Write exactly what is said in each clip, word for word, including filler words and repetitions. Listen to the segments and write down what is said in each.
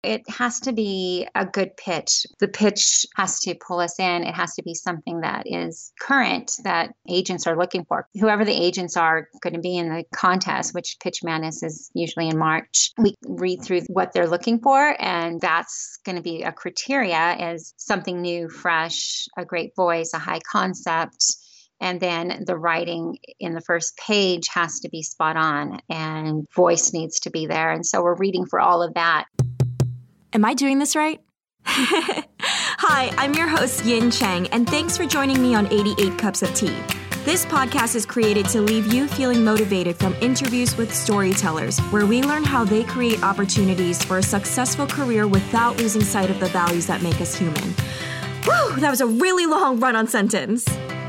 It has to be a good pitch. The pitch has to pull us in. It has to be something that is current that agents are looking for. Whoever the agents are going to be in the contest, which Pitch Madness is usually in March, we read through what they're looking for, and that's going to be a criteria is something new, fresh, a great voice, a high concept. And then the writing in the first page has to be spot on and voice needs to be there. And so we're reading for all of that. Am I doing this right? Hi, I'm your host, Yin Chang, and thanks for joining me on eighty-eight Cups of Tea. This podcast is created to leave you feeling motivated from interviews with storytellers, where we learn how they create opportunities for a successful career without losing sight of the values that make us human. Whew, that was a really long run-on sentence.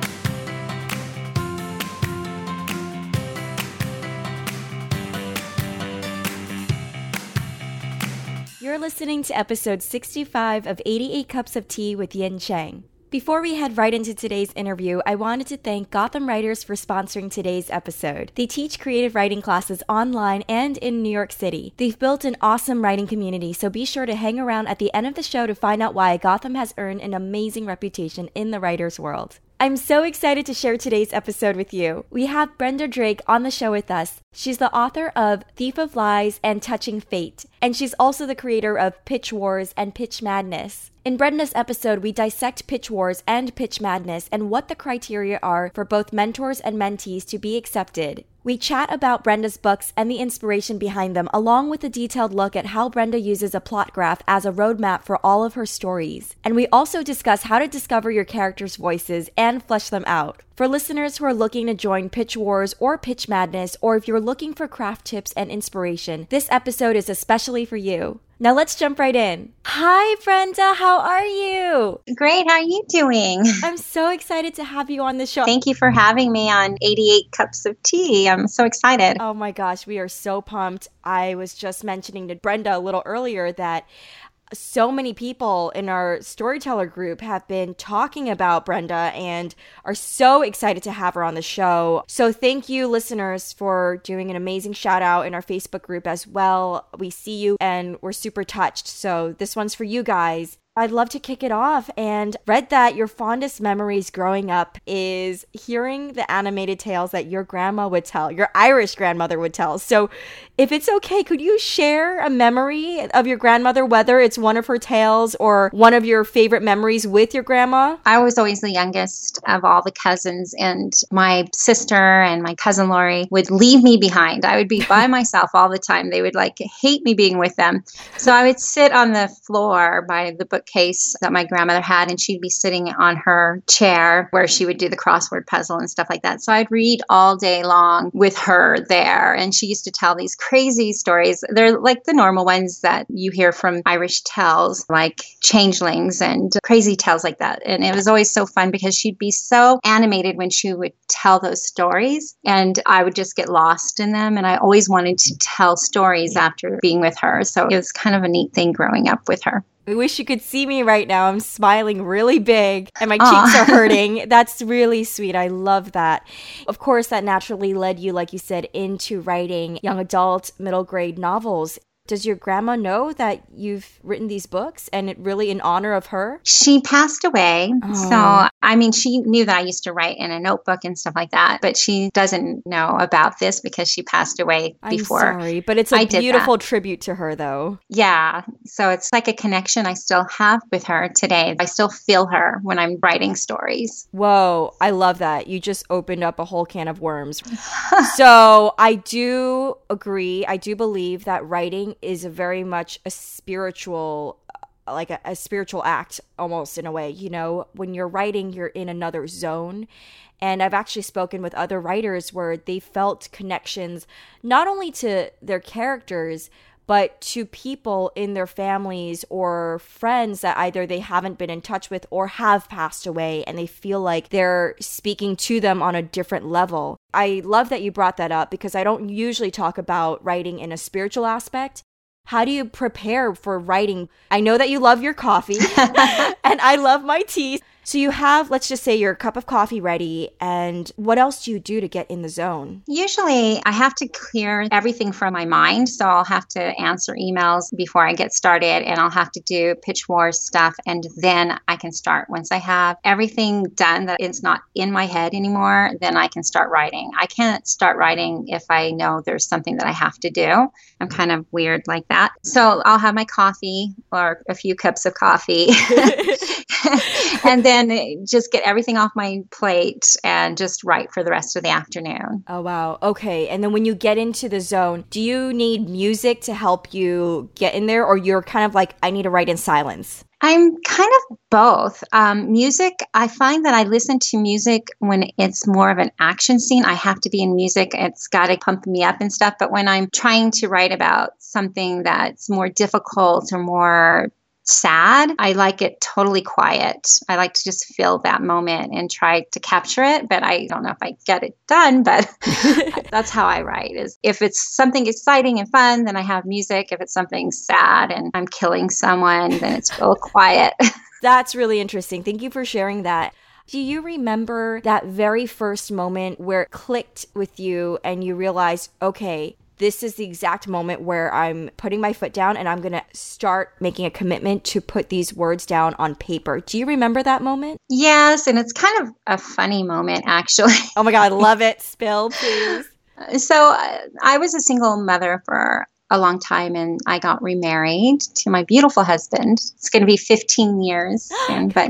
You're listening to episode sixty-five of eighty-eight Cups of Tea with Yin Chang. Before we head right into today's interview, I wanted to thank Gotham Writers for sponsoring today's episode. They teach creative writing classes online and in New York City. They've built an awesome writing community, so be sure to hang around at the end of the show to find out why Gotham has earned an amazing reputation in the writer's world. I'm so excited to share today's episode with you. We have Brenda Drake on the show with us. She's the author of Thief of Lies and Touching Fate, and she's also the creator of Pitch Wars and Pitch Madness. In Brenda's episode, we dissect Pitch Wars and Pitch Madness and what the criteria are for both mentors and mentees to be accepted. We chat about Brenda's books and the inspiration behind them, along with a detailed look at how Brenda uses a plot graph as a roadmap for all of her stories. And we also discuss how to discover your characters' voices and flesh them out. For listeners who are looking to join Pitch Wars or Pitch Madness, or if you're looking for craft tips and inspiration, this episode is especially for you. Now let's jump right in. Hi, Brenda. How are you? Great. How are you doing? I'm so excited to have you on the show. Thank you for having me on eighty-eight Cups of Tea. I'm so excited. Oh my gosh, we are so pumped. I was just mentioning to Brenda a little earlier that so many people in our storyteller group have been talking about Brenda and are so excited to have her on the show. So thank you, listeners, for doing an amazing shout out in our Facebook group as well. We see you and we're super touched. So this one's for you guys. I'd love to kick it off, and read that your fondest memories growing up is hearing the animated tales that your grandma would tell, your Irish grandmother would tell. So if it's okay, could you share a memory of your grandmother, whether it's one of her tales or one of your favorite memories with your grandma? I was always the youngest of all the cousins, and my sister and my cousin Lori would leave me behind. I would be by myself all the time. They would like hate me being with them. So I would sit on the floor by the book case that my grandmother had, and she'd be sitting on her chair where she would do the crossword puzzle and stuff like that. So I'd read all day long with her there, and she used to tell these crazy stories. They're like the normal ones that you hear from Irish tales, like changelings and crazy tales like that. And it was always so fun because she'd be so animated when she would tell those stories, and I would just get lost in them. And I always wanted to tell stories after being with her. So it was kind of a neat thing growing up with her. I wish you could see me right now. I'm smiling really big and my Aww. cheeks are hurting. That's really sweet. I love that. Of course, that naturally led you, like you said, into writing young adult, middle grade novels. Does your grandma know that you've written these books and it really in honor of her? She passed away. Oh. So, I mean, she knew that I used to write in a notebook and stuff like that, but she doesn't know about this because she passed away before. I'm sorry, but it's a I did beautiful that. tribute to her, though. Yeah. So it's like a connection I still have with her today. I still feel her when I'm writing stories. Whoa, I love that. You just opened up a whole can of worms. So I do agree. I do believe that writing is a very much a spiritual, like a, a spiritual act almost in a way. You know, when you're writing, you're in another zone. And I've actually spoken with other writers where they felt connections not only to their characters, but to people in their families or friends that either they haven't been in touch with or have passed away, and they feel like they're speaking to them on a different level. I love that you brought that up because I don't usually talk about writing in a spiritual aspect. How do you prepare for writing? I know that you love your coffee and I love my tea. So you have, let's just say, your cup of coffee ready, and what else do you do to get in the zone? Usually I have to clear everything from my mind. So I'll have to answer emails before I get started, and I'll have to do pitch war stuff. And then I can start. Once I have everything done that it's not in my head anymore, then I can start writing. I can't start writing if I know there's something that I have to do. I'm kind of weird like that. So I'll have my coffee or a few cups of coffee. And then just get everything off my plate and just write for the rest of the afternoon. Oh, wow. Okay. And then when you get into the zone, do you need music to help you get in there, or you're kind of like, I need to write in silence? I'm kind of both. Um, music, I find that I listen to music when it's more of an action scene. I have to be in music. It's got to pump me up and stuff. But when I'm trying to write about something that's more difficult or more sad, I like it totally quiet. I like to just feel that moment and try to capture it, but I don't know if I get it done, but that's how I write. Is if it's something exciting and fun, then I have music. If it's something sad and I'm killing someone, then it's real quiet. That's really interesting. Thank you for sharing that. Do you remember that very first moment where it clicked with you and you realized, okay, this is the exact moment where I'm putting my foot down and I'm going to start making a commitment to put these words down on paper? Do you remember that moment? Yes, and it's kind of a funny moment, actually. Oh my God, I love it. Spill, please. So uh, I was a single mother for a long time, and I got remarried to my beautiful husband. It's going to be fifteen years soon, but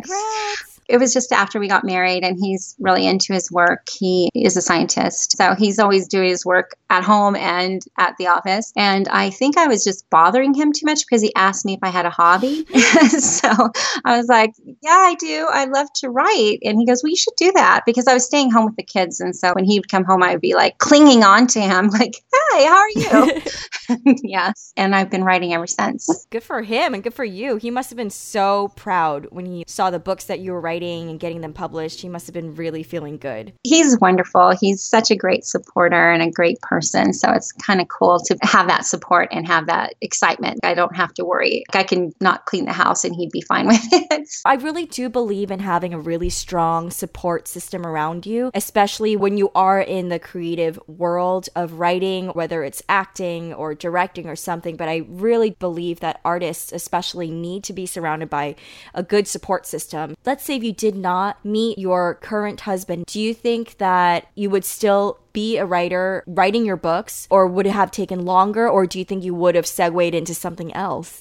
it was just after we got married, and he's really into his work. He is a scientist, so he's always doing his work at home and at the office. And I think I was just bothering him too much because he asked me if I had a hobby. So I was like, yeah, I do. I love to write. And he goes, well, you should do that, because I was staying home with the kids. And so when he would come home, I would be like clinging on to him like, hi, how are you? Yes. And I've been writing ever since. Good for him and good for you. He must have been so proud when he saw the books that you were writing and getting them published. He must have been really feeling good. He's wonderful. He's such a great supporter and a great person. So it's kind of cool to have that support and have that excitement. I don't have to worry. I can not clean the house and he'd be fine with it. I really do believe in having a really strong support system around you, especially when you are in the creative world of writing, whether it's acting or directing or something. But I really believe that artists especially need to be surrounded by a good support system. Let's say if you did not meet your current husband, do you think that you would still be a writer writing your books, or would it have taken longer, or do you think you would have segued into something else?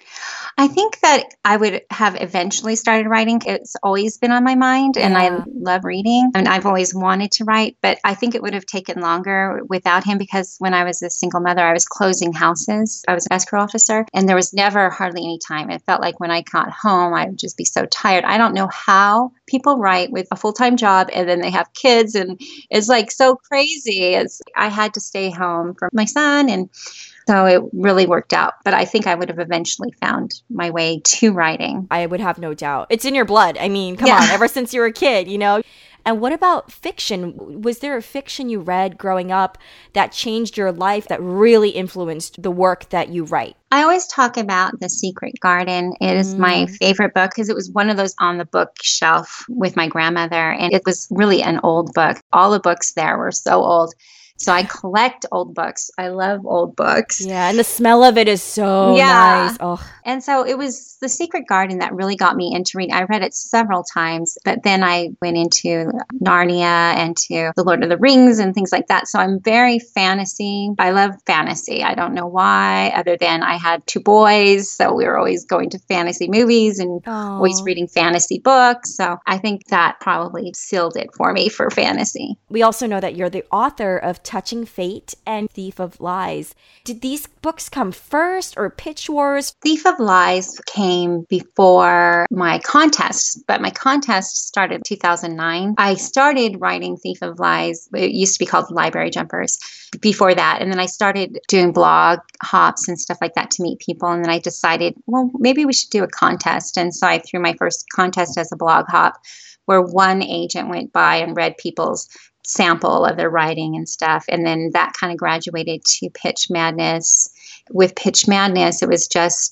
I think that I would have eventually started writing. It's always been on my mind, and yeah. I love reading, and I've always wanted to write, but I think it would have taken longer without him, because when I was a single mother, I was closing houses. I was an escrow officer, and there was never hardly any time. It felt like when I got home, I would just be so tired. I don't know how people write with a full-time job and then they have kids, and it's like so crazy. It's, I had to stay home for my son, and so it really worked out. But I think I would have eventually found my way to writing. I would have no doubt. It's in your blood. I mean, come yeah. on, ever since you were a kid, you know? And what about fiction? Was there a fiction you read growing up that changed your life, that really influenced the work that you write? I always talk about The Secret Garden. It is mm. my favorite book because it was one of those on the bookshelf with my grandmother. And it was really an old book. All the books there were so old. So I collect old books. I love old books. Yeah, and the smell of it is so yeah. nice. Oh. And so it was The Secret Garden that really got me into reading. I read it several times, but then I went into Narnia and to The Lord of the Rings and things like that. So I'm very fantasy. I love fantasy. I don't know why, other than I had two boys, so we were always going to fantasy movies and oh. always reading fantasy books. So I think that probably sealed it for me for fantasy. We also know that you're the author of Touching Fate and Thief of Lies. Did these books come first, or Pitch Wars? Thief of Lies came before my contest, but my contest started in two thousand nine. I started writing Thief of Lies. It used to be called Library Jumpers before that. And then I started doing blog hops and stuff like that to meet people. And then I decided, well, maybe we should do a contest. And so I threw my first contest as a blog hop, where one agent went by and read people's sample of their writing and stuff. And then that kind of graduated to Pitch Madness. With Pitch Madness, it was just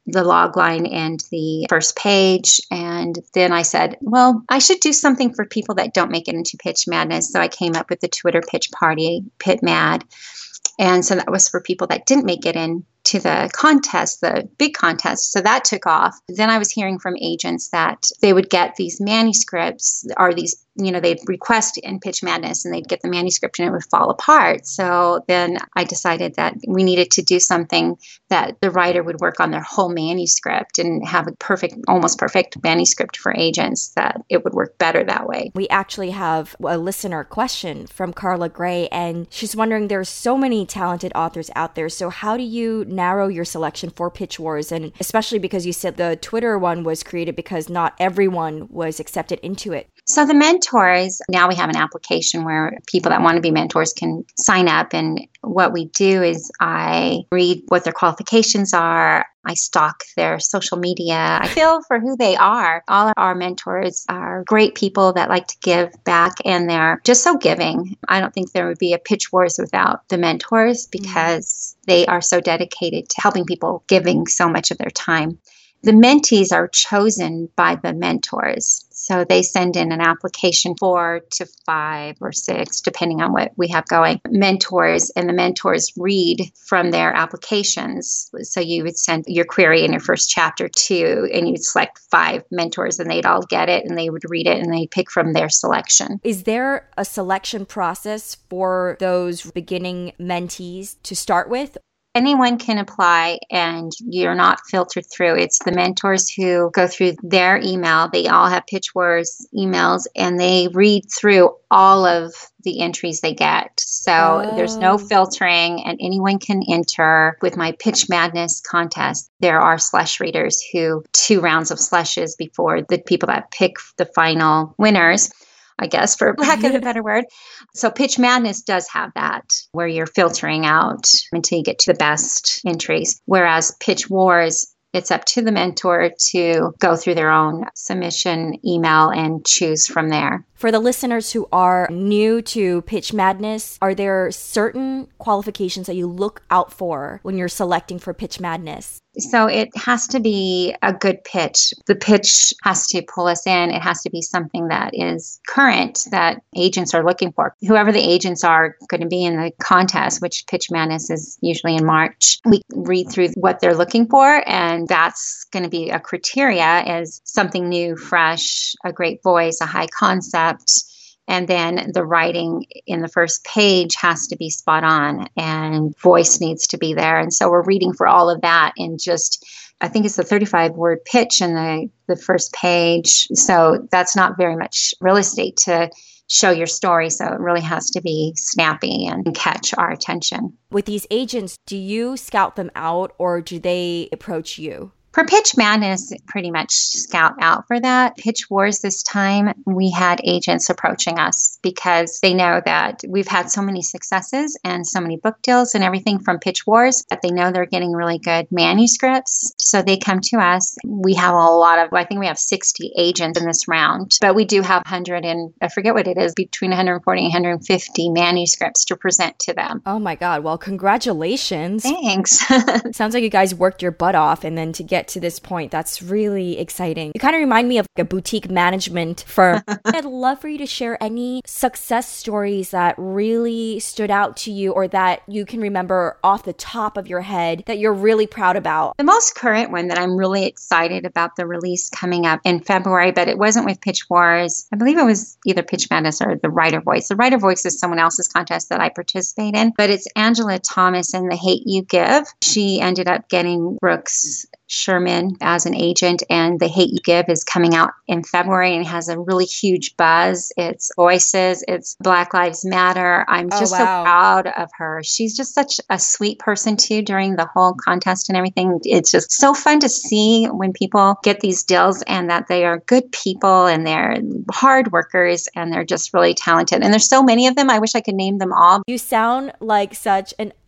the log line and the first page. And then I said, well, I should do something for people that don't make it into Pitch Madness. So I came up with the Twitter pitch party, Pit Mad. And so that was for people that didn't make it in to the contest, the big contest. So that took off. Then I was hearing from agents that they would get these manuscripts or these, you know, they'd request in Pitch Madness and they'd get the manuscript and it would fall apart. So then I decided that we needed to do something that the writer would work on their whole manuscript and have a perfect, almost perfect manuscript for agents, that it would work better that way. We actually have a listener question from Carla Gray, and she's wondering, there's so many talented authors out there. So how do you narrow your selection for Pitch Wars? And especially because you said the Twitter one was created because not everyone was accepted into it. So the mentors, now we have an application where people that want to be mentors can sign up. And what we do is I read what their qualifications are. I stalk their social media. I feel for who they are. All of our mentors are great people that like to give back, and they're just so giving. I don't think there would be a Pitch Wars without the mentors, because mm. they are so dedicated to helping people, giving so much of their time. The mentees are chosen by the mentors. So they send in an application, four to five or six, depending on what we have going, mentors, and the mentors read from their applications. So you would send your query in your first chapter to, and you'd select five mentors and they'd all get it and they would read it and they pick from their selection. Is there a selection process for those beginning mentees to start with? Anyone can apply and you're not filtered through. It's the mentors who go through their email. They all have Pitch Wars emails and they read through all of the entries they get. So oh. there's no filtering and anyone can enter. With my Pitch Madness contest, there are slush readers who two rounds of slushes before the people that pick the final winners, I guess, for lack of a better word. So Pitch Madness does have that, where you're filtering out until you get to the best entries. Whereas Pitch Wars, it's up to the mentor to go through their own submission email and choose from there. For the listeners who are new to Pitch Madness, are there certain qualifications that you look out for when you're selecting for Pitch Madness? So it has to be a good pitch. The pitch has to pull us in. It has to be something that is current, that agents are looking for. Whoever the agents are going to be in the contest, which Pitch Madness is usually in March, we read through what they're looking for, and that's going to be a criteria as something new, fresh, a great voice, a high concept. And then the writing in the first page has to be spot on and voice needs to be there. And so we're reading for all of that in just, I think it's the thirty-five word pitch in the, the first page. So that's not very much real estate to show your story. So it really has to be snappy and catch our attention. With these agents, do you scout them out or do they approach you? For Pitch Madness, pretty much scout out for that. Pitch Wars this time, we had agents approaching us because they know that we've had so many successes and so many book deals and everything from Pitch Wars that they know they're getting really good manuscripts. So they come to us. We have a lot of, I think we have sixty agents in this round, but we do have one hundred and I forget what it is, between one hundred forty and one hundred fifty manuscripts to present to them. Oh my God. Well, congratulations. Thanks. Sounds like you guys worked your butt off, and then to get to this point, that's really exciting. You kind of remind me of a boutique management firm. I'd love for you to share any success stories that really stood out to you or that you can remember off the top of your head that you're really proud about. The most current one that I'm really excited about, the release coming up in February, but it wasn't with Pitch Wars. I believe it was either Pitch Madness or the Writer Voice. The Writer Voice is someone else's contest that I participate in, but it's Angela Thomas and The Hate U Give. She ended up getting Brooks Sherman as an agent, and The Hate U Give is coming out in February and has a really huge buzz. It's voices, it's Black Lives Matter. I'm just oh, wow. so proud of her. She's just such a sweet person too during the whole contest and everything. It's just so fun to see when people get these deals and that they are good people and they're hard workers and they're just really talented. And there's so many of them. I wish I could name them all. You sound like such an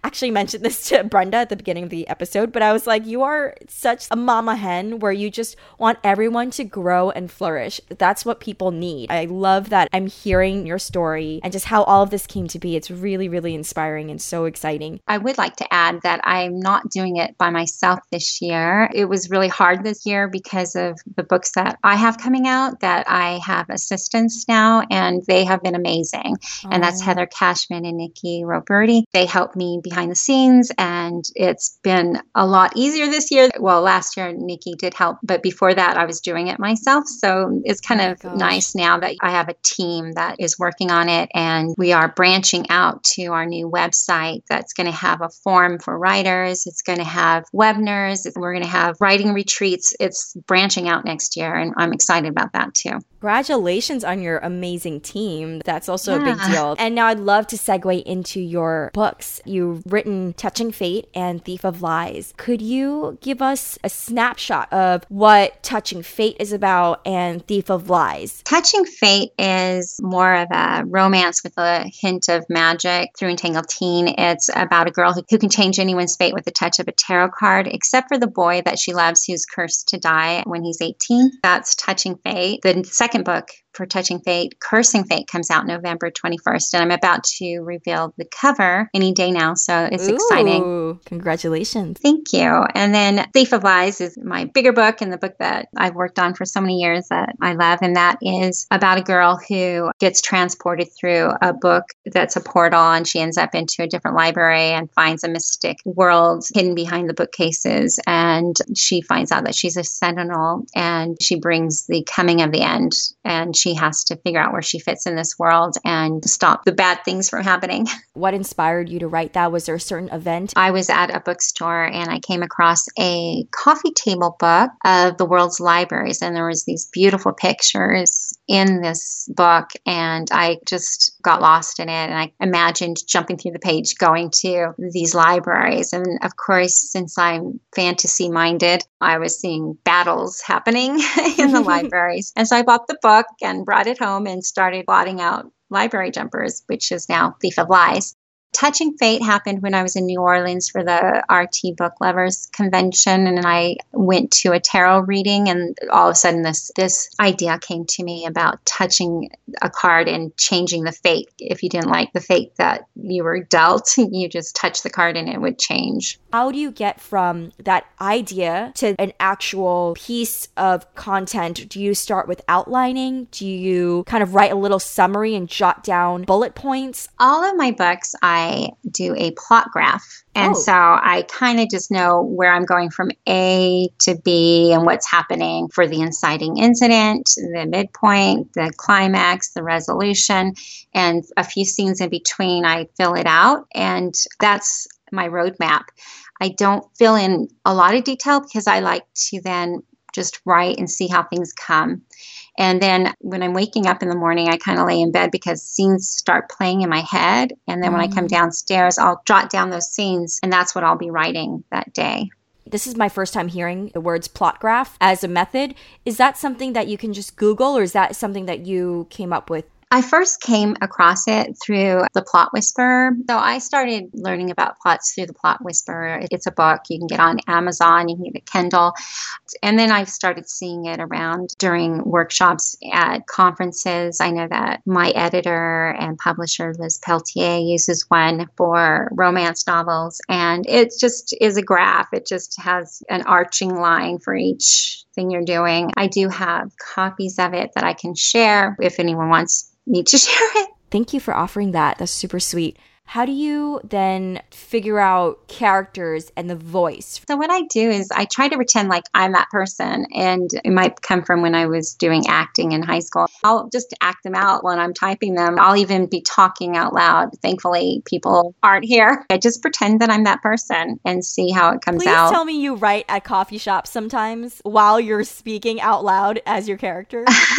actually mentioned this to Brenda at the beginning of the episode, but I was like, you are such a mama hen where you just want everyone to grow and flourish. That's what people need. I love that I'm hearing your story and just how all of this came to be. It's really, really inspiring and so exciting. I would like to add that I'm not doing it by myself this year. It was really hard this year because of the books that I have coming out, that I have assistants now, and they have been amazing. Oh. And that's Heather Cashman and Nikki Roberti. They helped me behind the scenes, and it's been a lot easier this year. Well, last year, Nikki did help, but before that, I was doing it myself. So it's kind oh of gosh. nice now that I have a team that is working on it, and we are branching out to our new website that's going to have a forum for writers. It's going to have webinars. We're going to have writing retreats. It's branching out next year, and I'm excited about that too. Congratulations on your amazing team. That's also yeah. a big deal. And now I'd love to segue into your books. You've written Touching Fate and Thief of Lies. Could you give us a snapshot of what Touching Fate is about and Thief of Lies? Touching Fate is more of a romance with a hint of magic through Entangled Teen. It's about a girl who, who can change anyone's fate with the touch of a tarot card, except for the boy that she loves who's cursed to die when he's eighteen. That's Touching Fate. The second book for Touching Fate, Cursing Fate, comes out November twenty-first, and I'm about to reveal the cover any day now, so it's Ooh, exciting. Congratulations. Thank you. And then Thief of Lies is my bigger book, and the book that I've worked on for so many years that I love, and that is about a girl who gets transported through a book that's a portal, and she ends up into a different library and finds a mystic world hidden behind the bookcases, and she finds out that she's a sentinel, and she brings the coming of the end, and she has to figure out where she fits in this world and stop the bad things from happening. What inspired you to write that? Was there a certain event? I was at a bookstore and I came across a coffee table book of the world's libraries, and there was these beautiful pictures in this book, and I just got lost in it, and I imagined jumping through the page, going to these libraries. And of course, since I'm fantasy minded, I was seeing battles happening in the libraries. And so I bought the book and brought it home and started plotting out Library Jumpers, which is now Thief of Lies. Touching Fate happened when I was in New Orleans for the R T Book Lovers Convention, and I went to a tarot reading, and all of a sudden this this idea came to me about touching a card and changing the fate. If you didn't like the fate that you were dealt, you just touch the card and it would change. How do you get from that idea to an actual piece of content? Do you start with outlining? Do you kind of write a little summary and jot down bullet points? All of my books, I do a plot graph. And oh. so I kind of just know where I'm going from A to B and what's happening for the inciting incident, the midpoint, the climax, the resolution, and a few scenes in between. I fill it out, and that's my roadmap. I don't fill in a lot of detail because I like to then just write and see how things come. And then when I'm waking up in the morning, I kind of lay in bed because scenes start playing in my head. And then mm. when I come downstairs, I'll jot down those scenes, and that's what I'll be writing that day. This is my first time hearing the words plot graph as a method. Is that something that you can just Google, or is that something that you came up with? I first came across it through The Plot Whisperer. So I started learning about plots through The Plot Whisperer. It's a book you can get on Amazon, you can get a Kindle. And then I've started seeing it around during workshops at conferences. I know that my editor and publisher, Liz Peltier, uses one for romance novels. And it just is a graph. It just has an arching line for each thing you're doing. I do have copies of it that I can share if anyone wants me to share it. Thank you for offering that. That's super sweet. How do you then figure out characters and the voice? So what I do is I try to pretend like I'm that person, and it might come from when I was doing acting in high school. I'll just act them out when I'm typing them. I'll even be talking out loud. Thankfully, people aren't here. I just pretend that I'm that person and see how it comes Please out. Please tell me you write at coffee shops sometimes while you're speaking out loud as your character.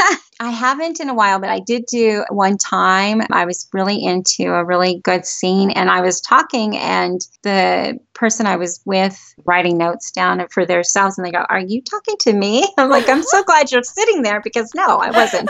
I haven't in a while, but I did do one time. I was really into a really good scene, and I was talking, and the person I was with writing notes down for themselves, and they go, "Are you talking to me?" I'm like, "I'm so glad you're sitting there," because no, I wasn't.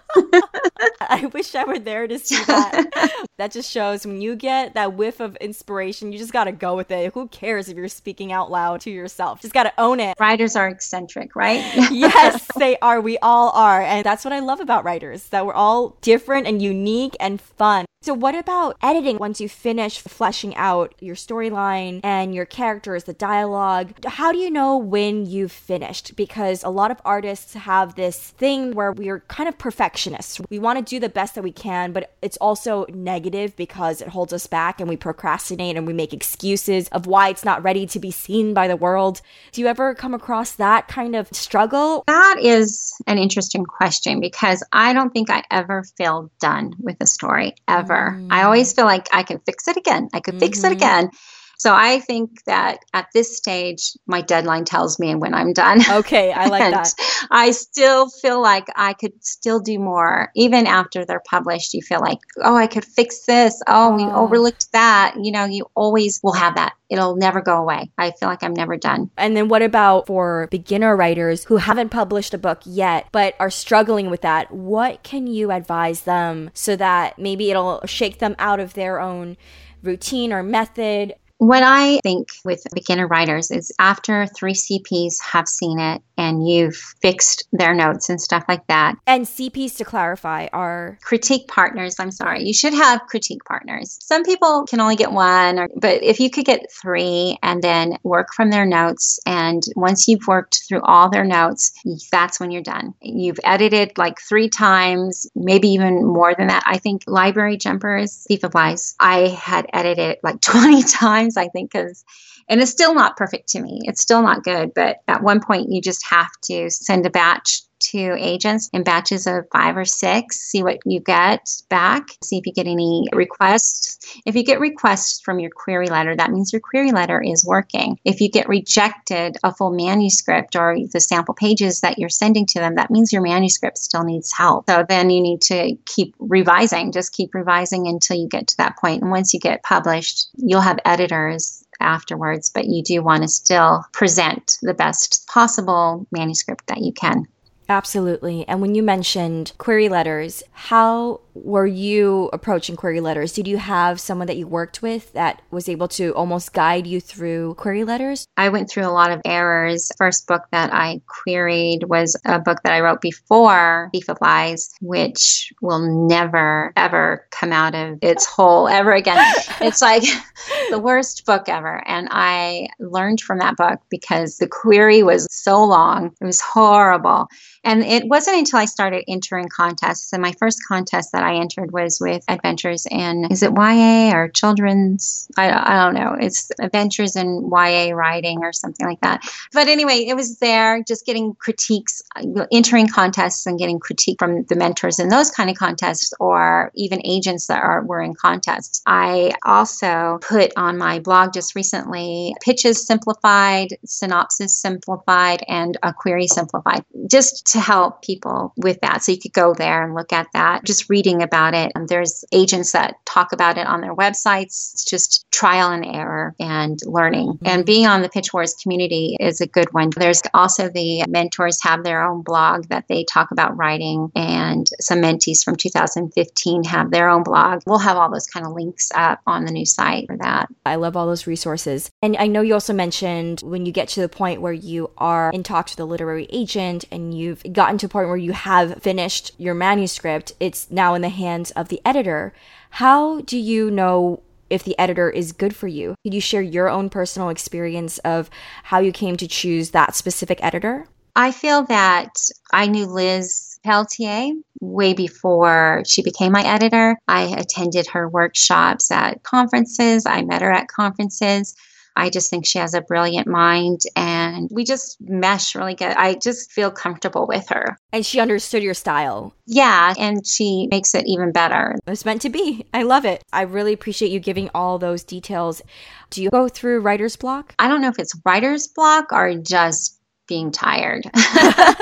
I wish I were there to see that. That just shows when you get that whiff of inspiration, you just got to go with it. Who cares if you're speaking out loud to yourself? Just got to own it. Writers are eccentric, right? Yes, they are. We all are. And that's what I love about writers, that we're all different and unique and fun. So what about editing once you finish fleshing out your storyline and your characters, the dialogue? How do you know when you've finished? Because a lot of artists have this thing where we're kind of perfectionists. We want to do the best that we can, but it's also negative because it holds us back and we procrastinate and we make excuses of why it's not ready to be seen by the world. Do you ever come across that kind of struggle? That is an interesting question because I don't think I ever feel done with a story, ever. Mm. I always feel like I can fix it again. I could mm-hmm. fix it again. So I think that at this stage, my deadline tells me when I'm done. Okay, I like that. I still feel like I could still do more. Even after they're published, you feel like, oh, I could fix this. Oh, we oh. overlooked that. You know, you always will have that. It'll never go away. I feel like I'm never done. And then what about for beginner writers who haven't published a book yet, but are struggling with that? What can you advise them so that maybe it'll shake them out of their own routine or method? What I think with beginner writers is after three C Ps have seen it and you've fixed their notes and stuff like that. And C Ps, to clarify, are? Critique partners. I'm sorry. You should have critique partners. Some people can only get one, or, but if you could get three and then work from their notes, and once you've worked through all their notes, that's when you're done. You've edited like three times, maybe even more than that. I think Library Jumpers, Thief of Lies, I had edited it like twenty times. I think, because, and it's still not perfect to me. It's still not good. But at one point, you just have to send a batch to agents in batches of five or six, see what you get back, see if you get any requests. If you get requests from your query letter, that means your query letter is working. If you get rejected a full manuscript or the sample pages that you're sending to them, that means your manuscript still needs help. So then you need to keep revising, just keep revising until you get to that point. And once you get published, you'll have editors afterwards, but you do want to still present the best possible manuscript that you can. Absolutely. And when you mentioned query letters, how were you approaching query letters? Did you have someone that you worked with that was able to almost guide you through query letters? I went through a lot of errors. First book that I queried was a book that I wrote before Thief of Lies, which will never, ever come out of its hole ever again. It's like the worst book ever. And I learned from that book because the query was so long. It was horrible. And it wasn't until I started entering contests, and my first contest that I entered was with Adventures in, is it Y A or children's? I, I don't know. It's Adventures in Y A writing or something like that. But anyway, it was there just getting critiques, entering contests and getting critique from the mentors in those kind of contests, or even agents that are were in contests. I also put on my blog just recently pitches simplified, synopsis simplified, and a query simplified, just to help people with that. So you could go there and look at that, just reading about it. And there's agents that talk about it on their websites. It's just trial and error and learning. Mm-hmm. And being on the Pitch Wars community is a good one. There's also the mentors have their own blog that they talk about writing, and some mentees from two thousand fifteen have their own blog. We'll have all those kind of links up on the new site for that. I love all those resources. And I know you also mentioned when you get to the point where you are in talks with a literary agent and you've gotten to a point where you have finished your manuscript, it's now in the hands of the editor. How do you know if the editor is good for you? Could you share your own personal experience of how you came to choose that specific editor? I feel that I knew Liz Pelletier way before she became my editor. I attended her workshops at conferences. I met her at conferences. I just think she has a brilliant mind, and we just mesh really good. I just feel comfortable with her. And she understood your style. Yeah, and she makes it even better. It's meant to be. I love it. I really appreciate you giving all those details. Do you go through writer's block? I don't know if it's writer's block or just being tired.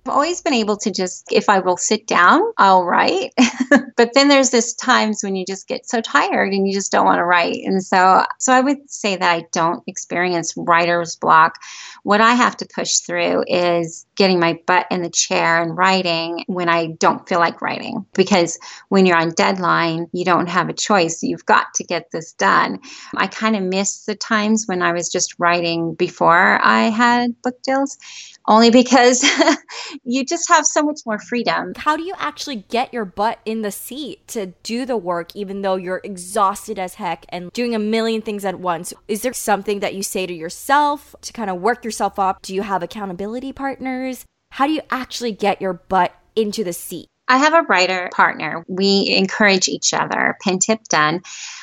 I've always been able to just, if I will sit down, I'll write. But then there's this times when you just get so tired and you just don't want to write. And so, so I would say that I don't experience writer's block. What I have to push through is getting my butt in the chair and writing when I don't feel like writing. Because when you're on deadline, you don't have a choice. You've got to get this done. I kind of miss the times when I was just writing before I had book deals, only because you just have so much more freedom. How do you actually get your butt in the seat to do the work, even though you're exhausted as heck and doing a million things at once? Is there something that you say to yourself to kind of work yourself up? Do you have accountability partners? How do you actually get your butt into the seat? I have a writer partner. We encourage each other. Pen tip done.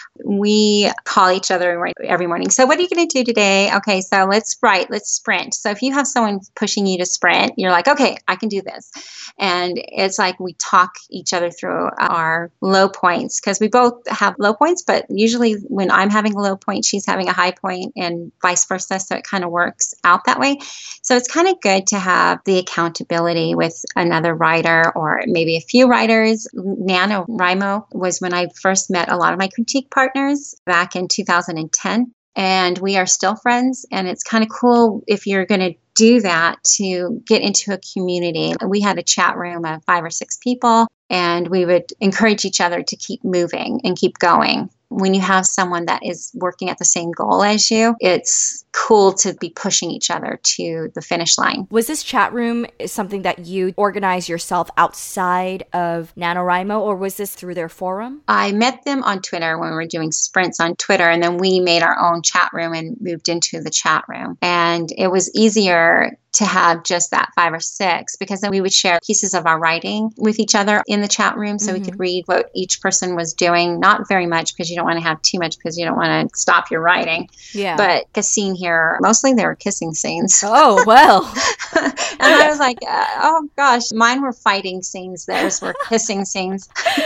We call each other every morning. So what are you going to do today? Okay, so let's write, let's sprint. So if you have someone pushing you to sprint, you're like, okay, I can do this. And it's like we talk each other through our low points because we both have low points, but usually when I'm having a low point, she's having a high point and vice versa. So it kind of works out that way. So it's kind of good to have the accountability with another writer or maybe a few writers. NaNoWriMo was when I first met a lot of my critique partners. partners back in two thousand ten, and we are still friends. And it's kind of cool if you're going to do that to get into a community. We had a chat room of five or six people, and we would encourage each other to keep moving and keep going. When you have someone that is working at the same goal as you, it's cool to be pushing each other to the finish line. Was this chat room something that you organized yourself outside of NaNoWriMo, or was this through their forum? I met them on Twitter when we were doing sprints on Twitter, and then we made our own chat room and moved into the chat room. And it was easier to have just that five or six, because then we would share pieces of our writing with each other in the chat room so mm-hmm. we could read what each person was doing. Not very much because you don't want to have too much because you don't want to stop your writing. Yeah. But a scene here, mostly they were kissing scenes. Oh, well. And I was like, uh, oh gosh, mine were fighting scenes. Theirs were kissing scenes.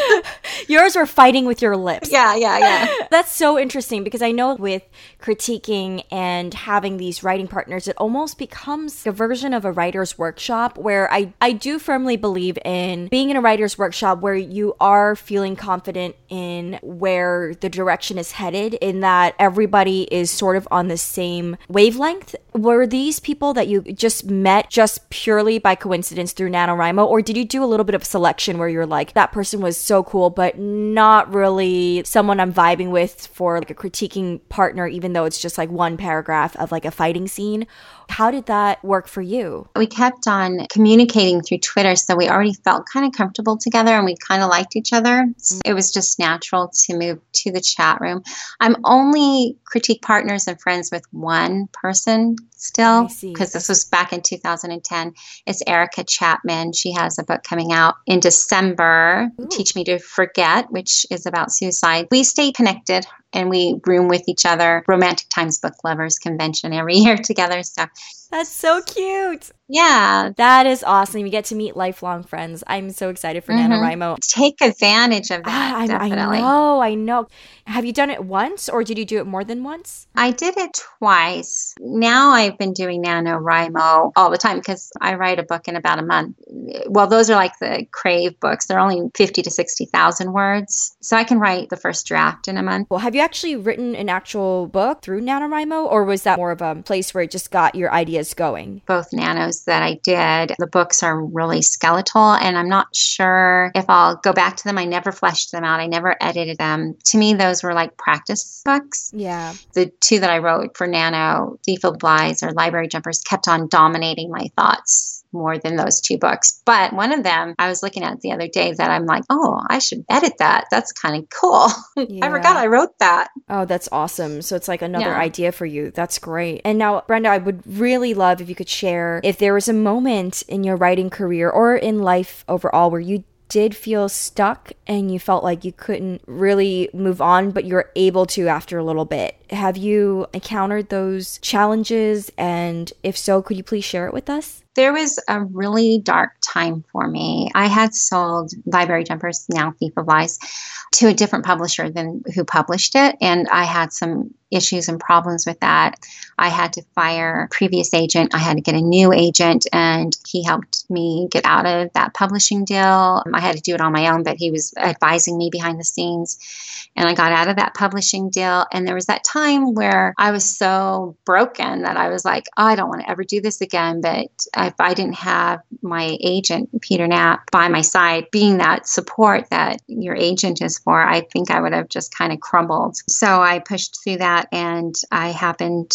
Yours were fighting with your lips. Yeah, yeah, yeah. That's so interesting because I know with critiquing and having these writing partners, it almost becomes a version of a writer's workshop where I, I do firmly believe in being in a writer's workshop where you are feeling confident in where the direction is headed, in that everybody is sort of on the same wavelength. Were these people that you just met just purely by coincidence through NaNoWriMo, or did you do a little bit of selection where you're like, that person was so cool, but not really someone I'm vibing with for like a critiquing partner, even though it's just like one paragraph of like a fighting scene? How did that work for you? We kept on communicating through Twitter, so we already felt kind of comfortable together and we kind of liked each other. So it was just natural to move to the chat room. I'm only critique partners and friends with one person still, because this was back in two thousand ten. It's Erica Chapman. She has a book coming out in December, Ooh. Teach Me to Forget, which is about suicide. We stay connected and we room with each other. Romantic Times Book Lovers Convention every year together. So that's so cute. Yeah. That is awesome. You get to meet lifelong friends. I'm so excited for mm-hmm. NaNoWriMo. Take advantage of that, ah, I, definitely. I know, I know. Have you done it once or did you do it more than once? I did it twice. Now I've been doing NaNoWriMo all the time because I write a book in about a month. Well, those are like the Crave books. They're only fifty to sixty thousand words. So I can write the first draft in a month. Well, have you actually written an actual book through NaNoWriMo, or was that more of a place where it just got your ideas going? Both nanos that I did, the books are really skeletal, and I'm not sure if I'll go back to them. I never fleshed them out. I never edited them. To me, those were like practice books. Yeah. The two that I wrote for Nano, Thief of Lies or Library Jumpers, kept on dominating my thoughts more than those two books. But one of them I was looking at the other day that I'm like, oh, I should edit that. That's kind of cool. Yeah. I forgot I wrote that. Oh, that's awesome. So it's like another yeah. idea for you. That's great. And now, Brenda, I would really love if you could share if there was a moment in your writing career or in life overall where you did feel stuck and you felt like you couldn't really move on, but you were able to after a little bit. Have you encountered those challenges? And if so, could you please share it with us? There was a really dark time for me. I had sold Library Jumpers, now Thief of Lies, to a different publisher than who published it. And I had some issues and problems with that. I had to fire a previous agent. I had to get a new agent, and he helped me get out of that publishing deal. I had to do it on my own, but he was advising me behind the scenes. And I got out of that publishing deal. And there was that time where I was so broken that I was like, oh, I don't want to ever do this again. But if I didn't have my agent, Peter Knapp, by my side, being that support that your agent is for, I think I would have just kind of crumbled. So I pushed through that, and I happened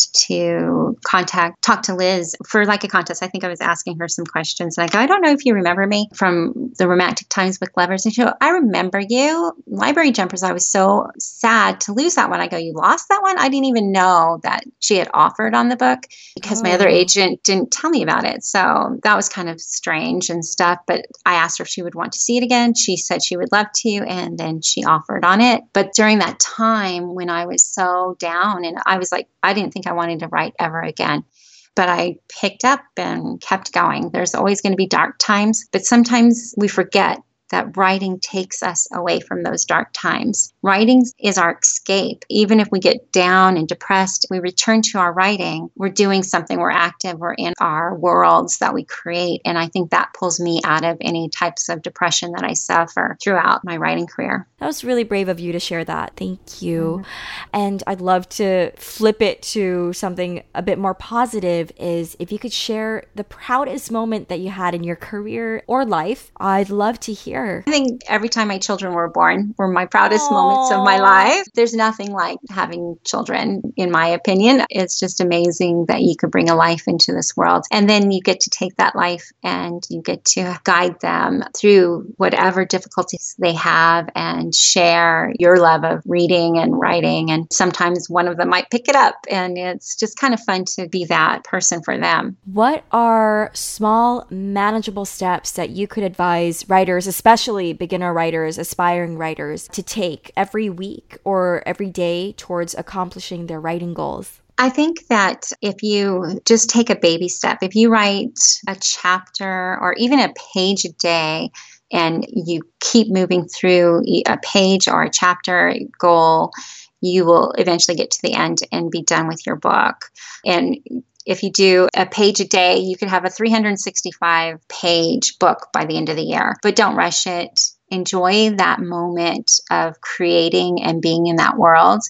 to contact, talk to Liz for like a contest. I think I was asking her some questions. And I go, I don't know if you remember me from the Romantic Times Book Lovers. And she goes, I remember you. Library Jumpers, I was so sad to lose that one. I go, you lost that one? I didn't even know that she had offered on the book because oh. my other agent didn't tell me about it. So that was kind of strange and stuff. But I asked her if she would want to see it again. She said she would love to. And then she offered on it. But during that time when I was so down and I was like, I didn't think I wanted to write ever again. But I picked up and kept going. There's always going to be dark times, but sometimes we forget that writing takes us away from those dark times. Writing is our escape. Even if we get down and depressed, we return to our writing. We're doing something, we're active, we're in our worlds that we create. And I think that pulls me out of any types of depression that I suffer throughout my writing career. That was really brave of you to share that. Thank you. Mm-hmm. And I'd love to flip it to something a bit more positive, is if you could share the proudest moment that you had in your career or life, I'd love to hear. I think every time my children were born were my proudest Aww. moments of my life. There's nothing like having children, in my opinion. It's just amazing that you could bring a life into this world. And then you get to take that life and you get to guide them through whatever difficulties they have and share your love of reading and writing. And sometimes one of them might pick it up, and it's just kind of fun to be that person for them. What are small, manageable steps that you could advise writers, especially especially beginner writers, aspiring writers, to take every week or every day towards accomplishing their writing goals? I think that if you just take a baby step, if you write a chapter or even a page a day, and you keep moving through a page or a chapter goal, you will eventually get to the end and be done with your book. And if you do a page a day, you could have a three hundred sixty-five page book by the end of the year. But don't rush it. Enjoy that moment of creating and being in that world,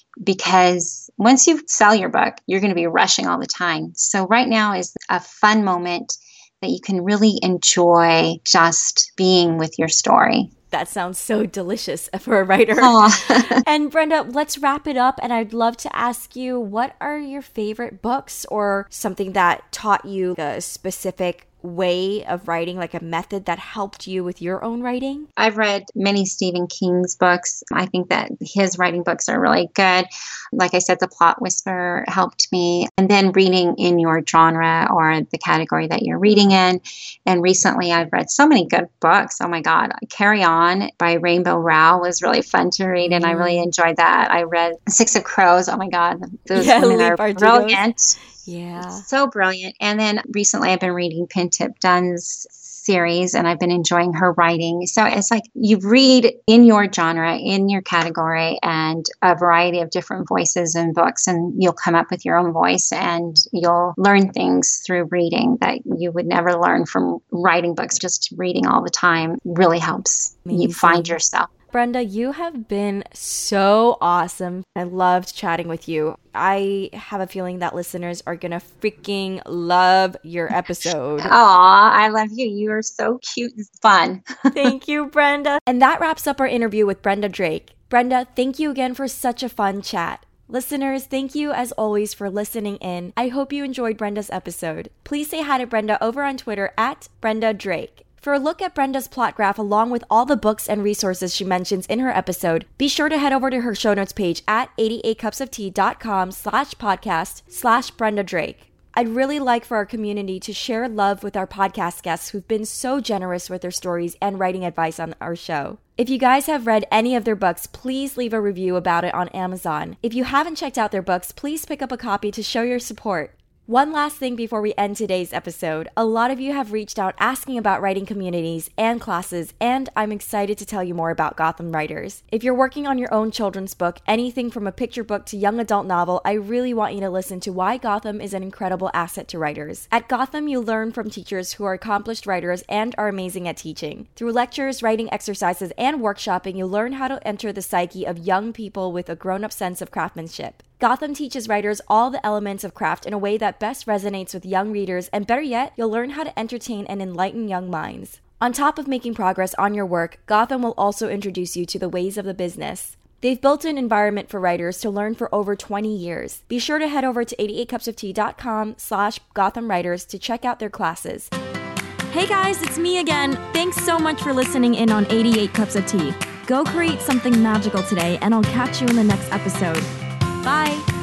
because once you sell your book, you're going to be rushing all the time. So right now is a fun moment that you can really enjoy just being with your story. That sounds so delicious for a writer. And Brenda, let's wrap it up. And I'd love to ask you, what are your favorite books or something that taught you a specific way of writing, like a method that helped you with your own writing? I've read many Stephen King's books. I think that his writing books are really good. Like I said, The Plot Whisperer helped me. And then reading in your genre or the category that you're reading in. And recently I've read so many good books. Oh my God. Carry On by Rainbow Rowell was really fun to read, and I really enjoyed that. I read Six of Crows. Oh my God. Those yeah, women Leigh are Bardugo's. brilliant. Yeah. So brilliant. And then recently I've been reading Pintip Dunn's series, and I've been enjoying her writing. So it's like you read in your genre, in your category, and a variety of different voices and books, and you'll come up with your own voice, and you'll learn things through reading that you would never learn from writing books. Just reading all the time really helps Amazing. You find yourself. Brenda, you have been so awesome. I loved chatting with you. I have a feeling that listeners are going to freaking love your episode. Aw, I love you. You are so cute and fun. Thank you, Brenda. And that wraps up our interview with Brenda Drake. Brenda, thank you again for such a fun chat. Listeners, thank you as always for listening in. I hope you enjoyed Brenda's episode. Please say hi to Brenda over on Twitter at Brenda Drake. For a look at Brenda's plot graph along with all the books and resources she mentions in her episode, be sure to head over to her show notes page at eighty-eight cups of tea dot com slash podcast slash Brenda Drake. I'd really like for our community to share love with our podcast guests who've been so generous with their stories and writing advice on our show. If you guys have read any of their books, please leave a review about it on Amazon. If you haven't checked out their books, please pick up a copy to show your support. One last thing before we end today's episode. A lot of you have reached out asking about writing communities and classes, and I'm excited to tell you more about Gotham Writers. If you're working on your own children's book, anything from a picture book to young adult novel, I really want you to listen to why Gotham is an incredible asset to writers. At Gotham, you learn from teachers who are accomplished writers and are amazing at teaching. Through lectures, writing exercises, and workshopping, you learn how to enter the psyche of young people with a grown-up sense of craftsmanship. Gotham teaches writers all the elements of craft in a way that best resonates with young readers, and better yet, you'll learn how to entertain and enlighten young minds. On top of making progress on your work, Gotham will also introduce you to the ways of the business. They've built an environment for writers to learn for over twenty years. Be sure to head over to eighty-eight cups of tea dot com slash Gotham Writers to check out their classes. Hey guys, it's me again. Thanks so much for listening in on eighty-eight Cups of Tea. Go create something magical today, and I'll catch you in the next episode. Bye!